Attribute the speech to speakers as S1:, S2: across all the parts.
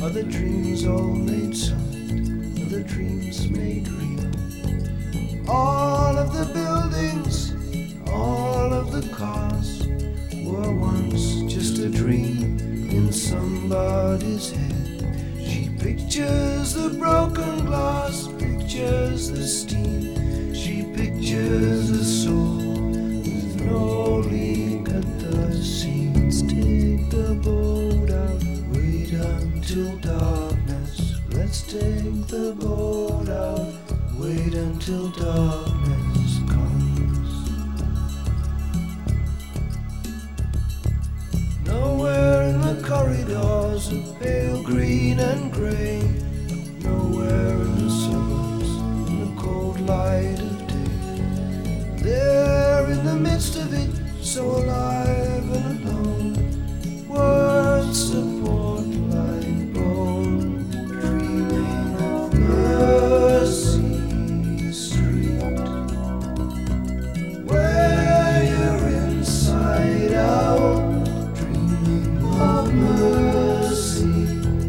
S1: Are the dreams all made solid? Are the dreams made real? All of the buildings, all of the cars were once just a dream in somebody's head. She pictures the broken glass, pictures the steam. She pictures a soul with no leak at the seams. Take the boat out, wait until darkness. Let's take the boat out, wait until darkness comes. Nowhere in the corridors of pale green and grey, nowhere in the suburbs in the cold light of day. There in the midst of it, so alive and alone, words support like bone, dreaming of Mercy Street, where you're inside out, dreaming of mercy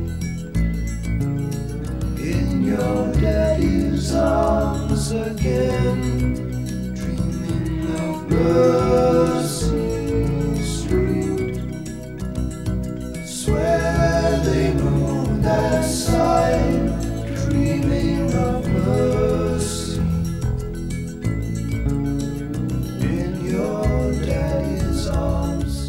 S1: in your daddy's arms again, dreaming of Mercy Street. Swear they moved that sign, dreaming of mercy in your daddy's arms.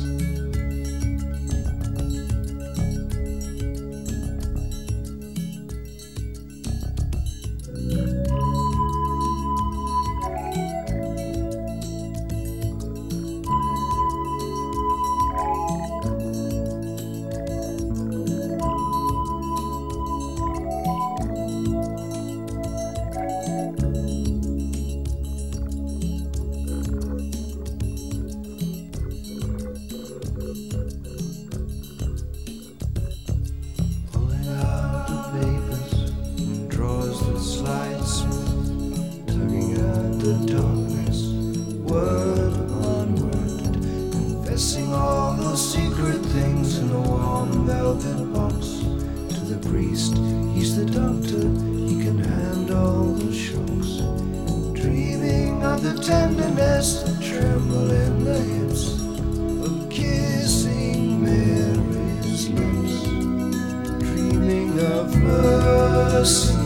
S1: Pulling out the papers and drawers that slide smooth, tugging at the darkness, word on word, confessing all those secret things in a warm velvet box. To the priest, he's the doctor, he can handle the shocks, dreaming of the tenderness that tremble in the hips of kissing Mary's lips, dreaming of mercy